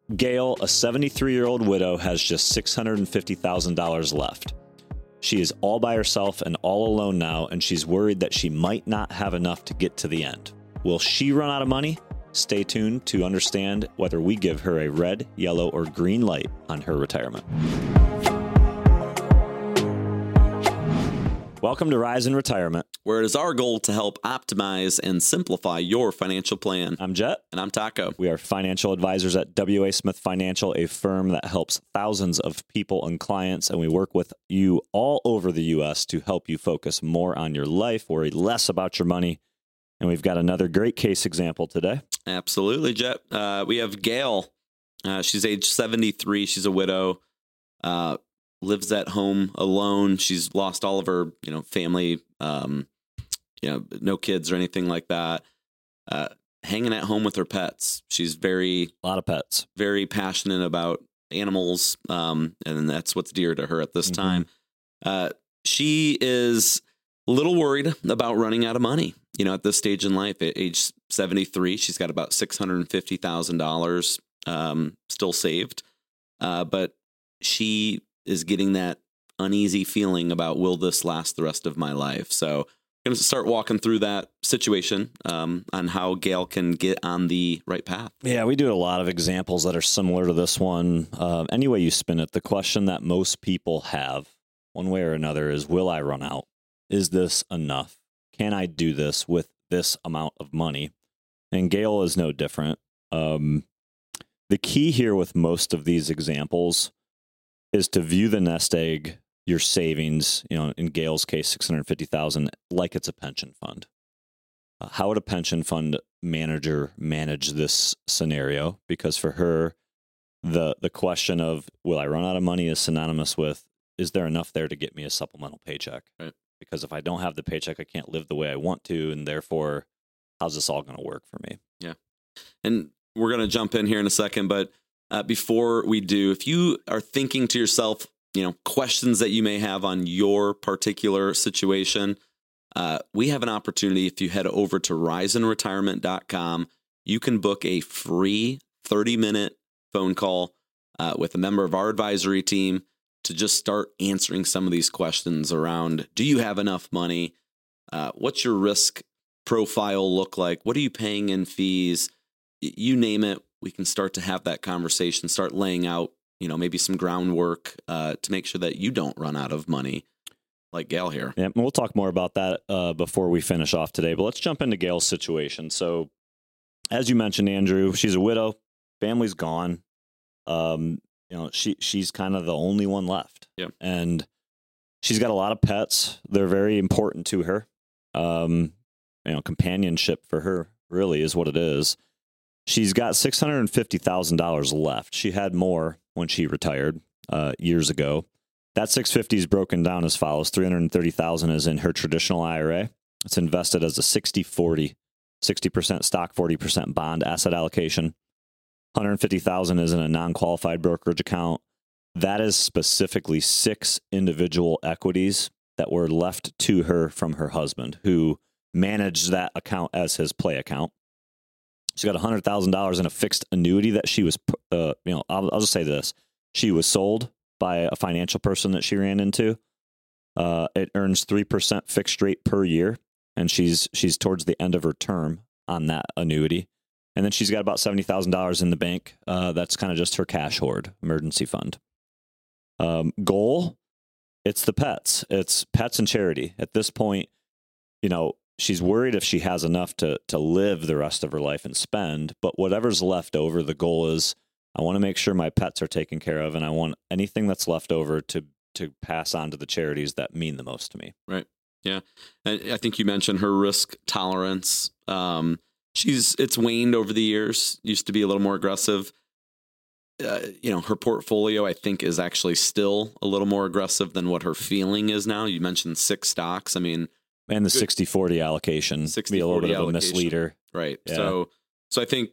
Gail, a 73-year-old widow, has just $650,000 left. She is all by herself and all alone now, and she's worried that she might not have enough to get to the end. Will she run out of money? Stay tuned to understand whether we give her a red, yellow, or green light on her retirement. Welcome to Rise in Retirement, where it is our goal to help optimize and simplify your financial plan. I'm Jet. And I'm Taco. We are financial advisors at W.A. Smith Financial, a firm that helps thousands of people and clients, and we work with you all over the U.S. to help you focus more on your life, worry less about your money. And we've got another great case example today. Absolutely, Jet. We have Gail. She's age 73. She's a widow. Lives at home alone. She's lost all of her, family, no kids or anything like that. Hanging at home with her pets. She's a lot of pets, very passionate about animals. And that's what's dear to her at this time. She is a little worried about running out of money. At this stage in life, at age 73, she's got about $650,000 still saved. But she is getting that uneasy feeling about, will this last the rest of my life? So I'm going to start walking through that situation on how Gail can get on the right path. Yeah, we do a lot of examples that are similar to this one. Any way you spin it, the question that most people have, one way or another, is, will I run out? Is this enough? Can I do this with this amount of money? And Gail is no different. The key here with most of these examples is to view the nest egg, your savings, in Gail's case, $650,000, like it's a pension fund. How would a pension fund manager manage this scenario? Because for her, the question of, will I run out of money, is synonymous with, is there enough there to get me a supplemental paycheck? Right. Because if I don't have the paycheck, I can't live the way I want to, and therefore, how's this all going to work for me? Yeah. And we're going to jump in here in a second, but before we do, if you are thinking to yourself, questions that you may have on your particular situation, we have an opportunity. If you head over to riseinretirement.com, you can book a free 30-minute phone call with a member of our advisory team to just start answering some of these questions around, do you have enough money? What's your risk profile look like? What are you paying in fees? You name it. We can start to have that conversation, start laying out, maybe some groundwork to make sure that you don't run out of money like Gail here. Yeah, we'll talk more about that before we finish off today, but let's jump into Gail's situation. So as you mentioned, Andrew, she's a widow, family's gone. She's kind of the only one left. Yeah. And she's got a lot of pets. They're very important to her. Companionship for her really is what it is. She's got $650,000 left. She had more when she retired years ago. That $650,000 is broken down as follows. $330,000 is in her traditional IRA. It's invested as a 60-40, 60% stock, 40% bond asset allocation. $150,000 is in a non-qualified brokerage account. That is specifically 6 individual equities that were left to her from her husband, who managed that account as his play account. She's got $100,000 in a fixed annuity that she was, I'll just say this. She was sold by a financial person that she ran into. It earns 3% fixed rate per year, and she's towards the end of her term on that annuity. And then she's got about $70,000 in the bank. That's kind of just her cash hoard, emergency fund. Goal, it's the pets. It's pets and charity. At this point, she's worried if she has enough to live the rest of her life and spend, but whatever's left over, the goal is, I want to make sure my pets are taken care of, and I want anything that's left over to pass on to the charities that mean the most to me. Right. Yeah. I think you mentioned her risk tolerance. It's waned over the years, used to be a little more aggressive. Her portfolio, I think, is actually still a little more aggressive than what her feeling is now. You mentioned 6 stocks. And the 60-40 allocation be a little bit of a misleader. Right. Yeah. So I think,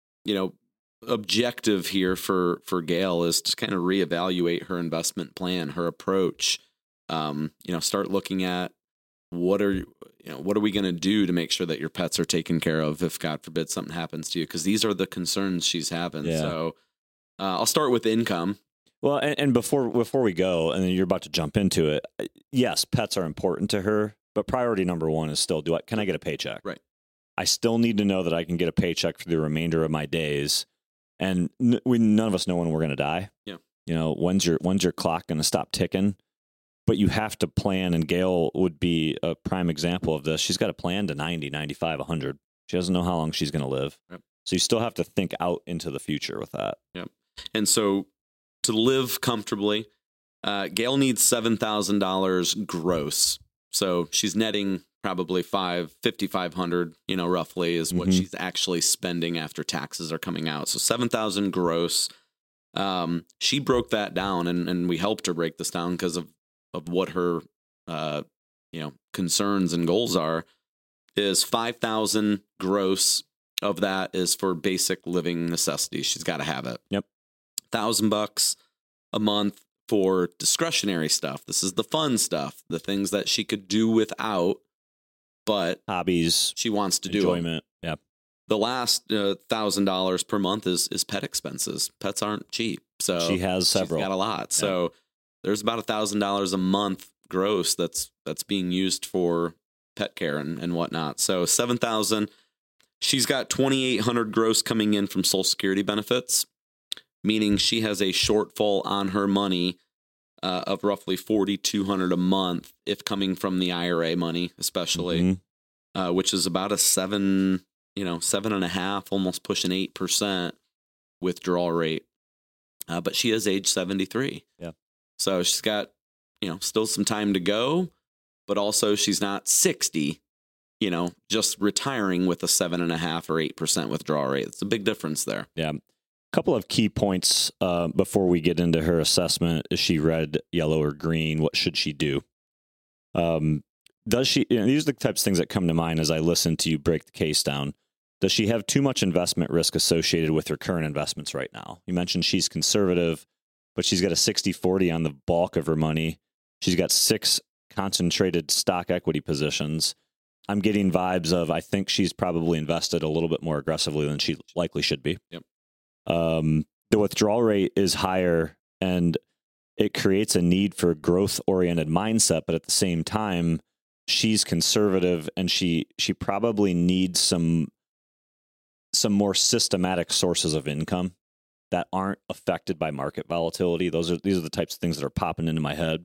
objective here for Gail is to kind of reevaluate her investment plan, her approach. Start looking at what are we going to do to make sure that your pets are taken care of if, God forbid, something happens to you? Because these are the concerns she's having. Yeah. So I'll start with income. Well, and before we go, and then you're about to jump into it. Yes, pets are important to her, but priority number one is still: can I get a paycheck? Right. I still need to know that I can get a paycheck for the remainder of my days, and none of us know when we're going to die. Yeah. You know, when's your clock going to stop ticking? But you have to plan, and Gail would be a prime example of this. She's got a plan to 90, 95, 100. She doesn't know how long she's going to live. Yep. So you still have to think out into the future with that. Yep. And so to live comfortably, Gail needs $7,000 gross. So she's netting probably $5,500, roughly is what she's actually spending after taxes are coming out. So $7,000 gross. She broke that down, and we helped her break this down because of what her, concerns and goals are. Is $5,000 gross of that is for basic living necessities. She's got to have it. Yep. $1,000 a month for discretionary stuff. This is the fun stuff, the things that she could do without, but hobbies, she wants to do enjoyment. Yep. The last $1,000 per month is pet expenses. Pets aren't cheap, so she has several. She's got a lot. So there's about $1,000 a month gross that's being used for pet care and whatnot. So $7,000. She's got $2,800 gross coming in from Social Security benefits, meaning she has a shortfall on her money of roughly $4,200 a month, if coming from the IRA money, especially, which is about a 7.5, almost pushing 8% withdrawal rate. But she is age 73. Yeah. So she's got, still some time to go, but also she's not 60, just retiring with a 7.5 or 8% withdrawal rate. It's a big difference there. Yeah. Couple of key points before we get into her assessment. Is she red, yellow, or green? What should she do? Does she? These are the types of things that come to mind as I listen to you break the case down. Does she have too much investment risk associated with her current investments right now? You mentioned she's conservative, but she's got a 60-40 on the bulk of her money. She's got 6 concentrated stock equity positions. I'm getting vibes of, I think she's probably invested a little bit more aggressively than she likely should be. Yep. The withdrawal rate is higher, and it creates a need for growth-oriented mindset, but at the same time, she's conservative, and she probably needs some more systematic sources of income that aren't affected by market volatility. These are the types of things that are popping into my head.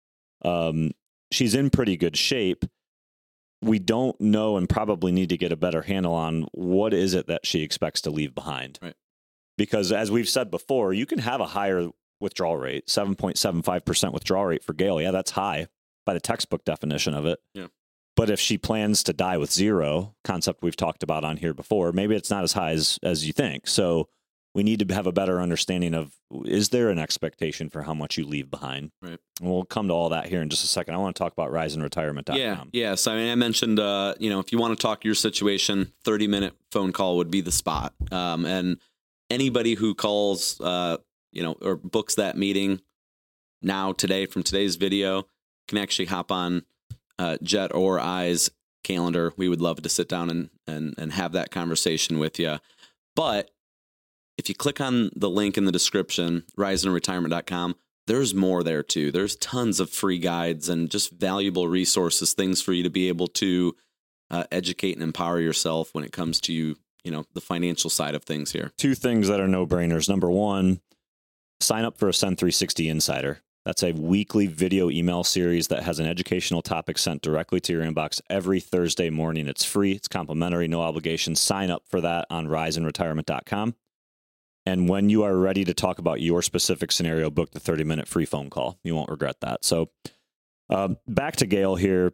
She's in pretty good shape. We don't know, and probably need to get a better handle on what is it that she expects to leave behind. Right. Because as we've said before, you can have a higher withdrawal rate, 7.75% withdrawal rate for Gail. Yeah, that's high by the textbook definition of it. Yeah. But if she plans to die with zero, concept we've talked about on here before, maybe it's not as high as you think. So we need to have a better understanding of, is there an expectation for how much you leave behind? Right. And we'll come to all that here in just a second. I want to talk about riseandretirement.com. Yeah. So I mentioned, if you want to talk your situation, 30-minute phone call would be the spot. And anybody who calls, or books that meeting today from today's video can actually hop on Jet or I's calendar. We would love to sit down and have that conversation with you. But if you click on the link in the description, riseandretirement.com, there's more there too. There's tons of free guides and just valuable resources, things for you to be able to educate and empower yourself when it comes to the financial side of things here. 2 things that are no-brainers. Number 1, sign up for Ascend 360 Insider. That's a weekly video email series that has an educational topic sent directly to your inbox every Thursday morning. It's free. It's complimentary, no obligation. Sign up for that on riseandretirement.com. And when you are ready to talk about your specific scenario, book the 30-minute free phone call. You won't regret that. So back to Gail here.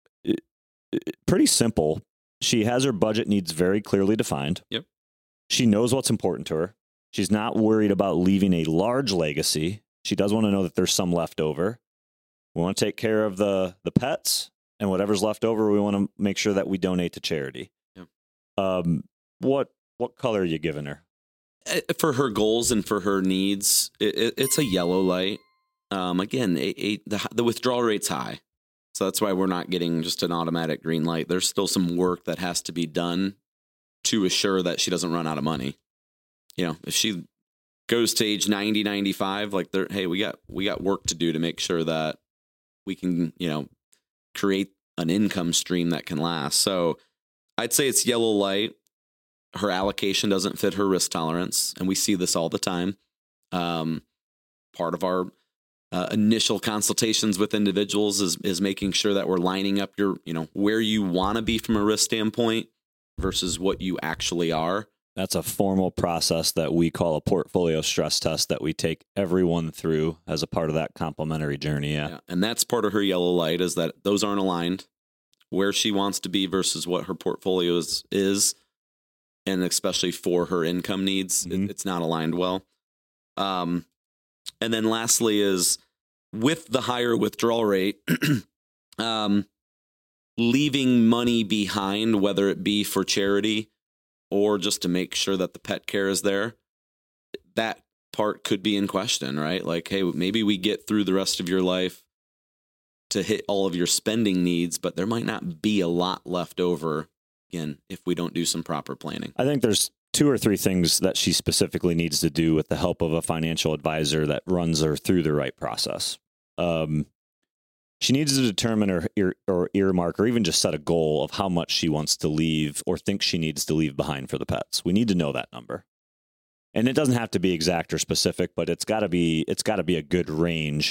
Pretty simple. She has her budget needs very clearly defined. Yep. She knows what's important to her. She's not worried about leaving a large legacy. She does want to know that there's some left over. We want to take care of the pets, and whatever's left over, we want to make sure that we donate to charity. Yep. What color are you giving her? For her goals and for her needs, it's a yellow light. Again, the withdrawal rate's high. So that's why we're not getting just an automatic green light. There's still some work that has to be done to assure that she doesn't run out of money. If she goes to age 90, 95, like hey, we got work to do to make sure that we can, create an income stream that can last. So I'd say it's yellow light. Her allocation doesn't fit her risk tolerance, and we see this all the time. Part of our initial consultations with individuals is making sure that we're lining up your, where you want to be from a risk standpoint versus what you actually are. That's a formal process that we call a portfolio stress test that we take everyone through as a part of that complimentary journey. Yeah. And that's part of her yellow light, is that those aren't aligned, where she wants to be versus what her portfolio is. And especially for her income needs, it's not aligned well. And then lastly is, with the higher withdrawal rate, leaving money behind, whether it be for charity or just to make sure that the pet care is there, that part could be in question, right? Like, hey, maybe we get through the rest of your life to hit all of your spending needs, but there might not be a lot left over, again, if we don't do some proper planning. I think there's 2 or 3 things that she specifically needs to do with the help of a financial advisor that runs her through the right process. She needs to determine or earmark, or even just set a goal of how much she wants to leave or thinks she needs to leave behind for the pets. We need to know that number. And it doesn't have to be exact or specific, but it's got to be a good range.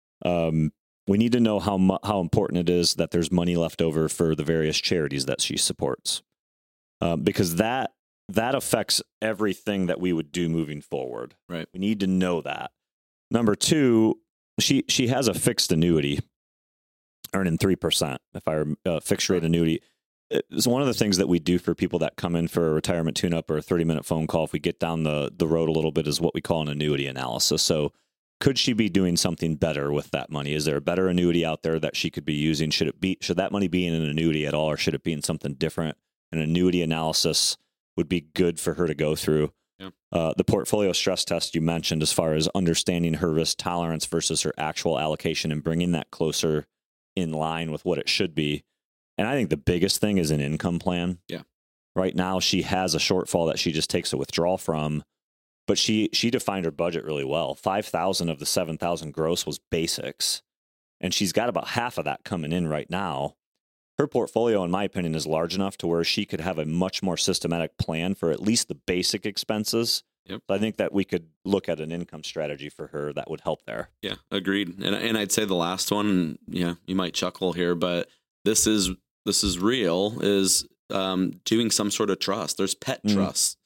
We need to know how important it is that there's money left over for the various charities that she supports, because that affects everything that we would do moving forward. Right. We need to know that. Number 2, she has a fixed annuity earning 3%. If I fixed rate annuity, it's one of the things that we do for people that come in for a retirement tune-up or a 30-minute phone call. If we get down the road a little bit, is what we call an annuity analysis. So, could she be doing something better with that money? Is there a better annuity out there that she could be using? Should that money be in an annuity at all, or should it be in something different? An annuity analysis would be good for her to go through. Yeah. The portfolio stress test you mentioned, as far as understanding her risk tolerance versus her actual allocation and bringing that closer in line with what it should be. And I think the biggest thing is an income plan. Yeah. Right now, she has a shortfall that she just takes a withdrawal from. But she defined her budget really well. 5,000 of the 7,000 gross was basics, and she's got about half of that coming in right now. Her portfolio, in my opinion, is large enough to where she could have a much more systematic plan for at least the basic expenses. Yep. So I think that we could look at an income strategy for her that would help there. Yeah, agreed. And I'd say the last one, you might chuckle here, but this is real, is doing some sort of trust. There's pet trusts.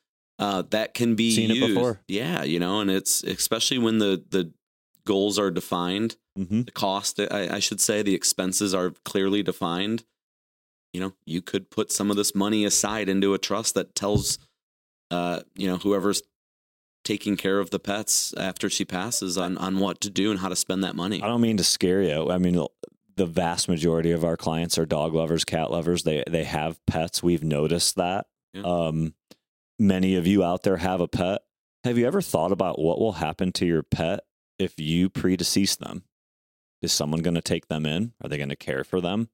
That can be seen used. It before. Yeah, and it's especially when the goals are defined, the cost, I should say, the expenses are clearly defined. You could put some of this money aside into a trust that tells, whoever's taking care of the pets after she passes on what to do and how to spend that money. I don't mean to scare you. I mean, the vast majority of our clients are dog lovers, cat lovers. They have pets. We've noticed that. Yeah. Many of you out there have a pet. Have you ever thought about what will happen to your pet if you predecease them? Is someone going to take them in? Are they going to care for them?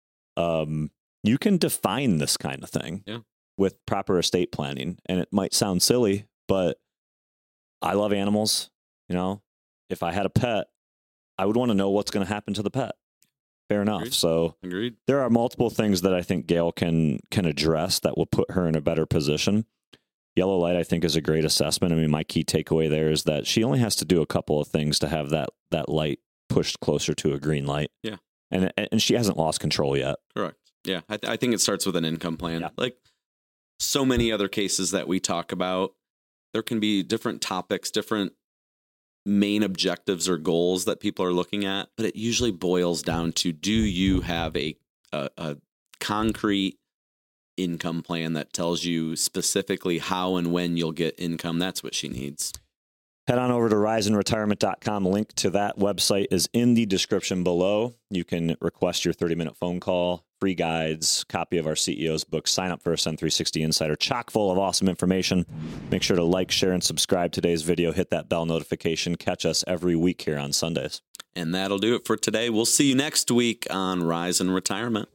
You can define this kind of thing with proper estate planning. And it might sound silly, but I love animals. If I had a pet, I would want to know what's going to happen to the pet. Fair enough. Agreed. So Agreed. There are multiple things that I think Gail can address that will put her in a better position. Yellow light, I think, is a great assessment. I mean, my key takeaway there is that she only has to do a couple of things to have that light pushed closer to a green light. Yeah. And she hasn't lost control yet. Correct. Yeah. I think it starts with an income plan. Yeah. Like so many other cases that we talk about, there can be different topics, different main objectives or goals that people are looking at, but it usually boils down to, do you have a concrete income plan that tells you specifically how and when you'll get income? That's what she needs. Head on over to riseandretirement.com. Link to that website is in the description below. You can request your 30-minute phone call, free guides, copy of our CEO's book, sign up for a Sun 360 Insider, chock full of awesome information. Make sure to like, share, and subscribe today's video. Hit that bell notification. Catch us every week here on Sundays. And that'll do it for today. We'll see you next week on Rise and Retirement.